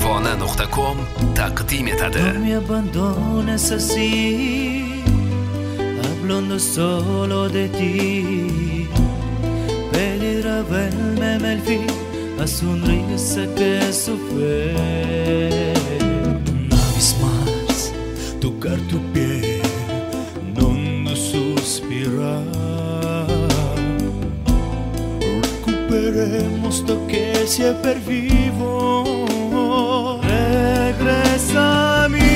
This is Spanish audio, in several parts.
Parvona.com taqdim etadi. No me abandones así, hablando solo de ti. Pedirá verme el fin, a sonrisa que eso fue. Una vez más, tocar tu piel, non suspirar. Recuperemos lo que si è per vivo. Regresa a mí,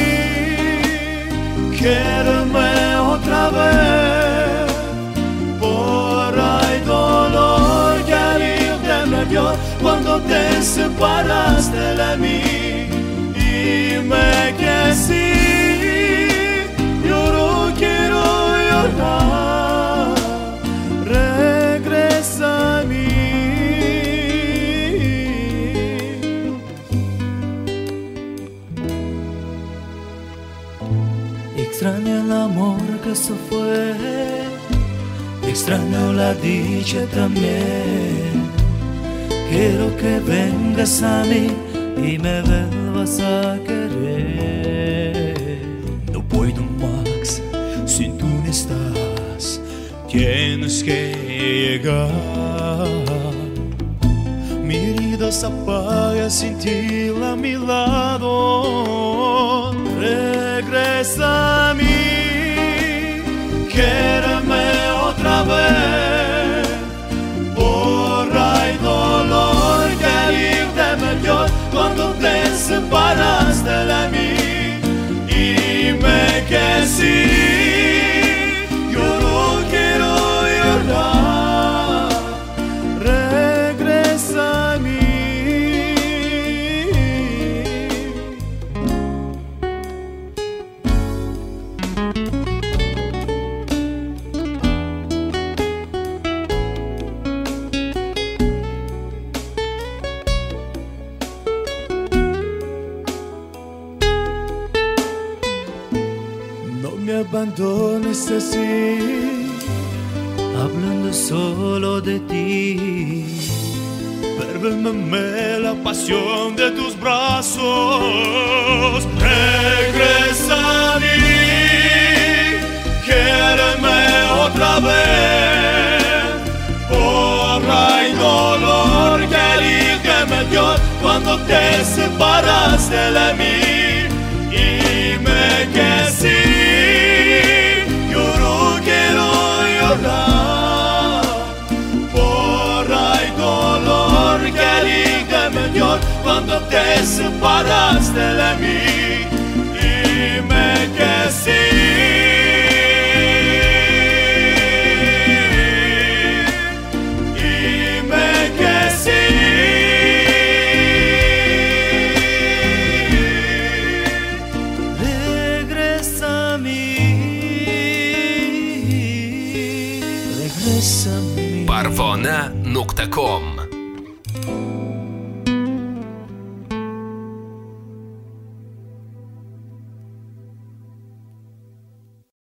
quédame otra vez. Por ahí dolor que irte me dio cuando te separaste de mí. Dime que sí, yo no quiero llorar. Regresa a mí. Extraño el amor que se fue, extraño la dicha también. Quiero que vengas a mí y me vuelvas a querer. No puedo más, si tú no estás, tienes que llegar. Mi vida se apaga sin ti a mi lado. Regresa a mí, quédame otra vez. Por ahí dolor que irte me dio cuando te separaste de mí. Dime que sí, yo no quiero llorar. Regresa a mí. No me abandones así, hablando solo de ti. Perdóname la pasión de tus brazos. Regresa a mí, quédame otra vez. Por ahí dolor que irte me dio cuando te separaste de mí. Dime que sí, yo no quiero llorar. Por ahí dolor que irte me dio cuando te separaste de mí. Dime que sí. Dime que sí. Regresa a mí. Regresa a mí. Parvona.com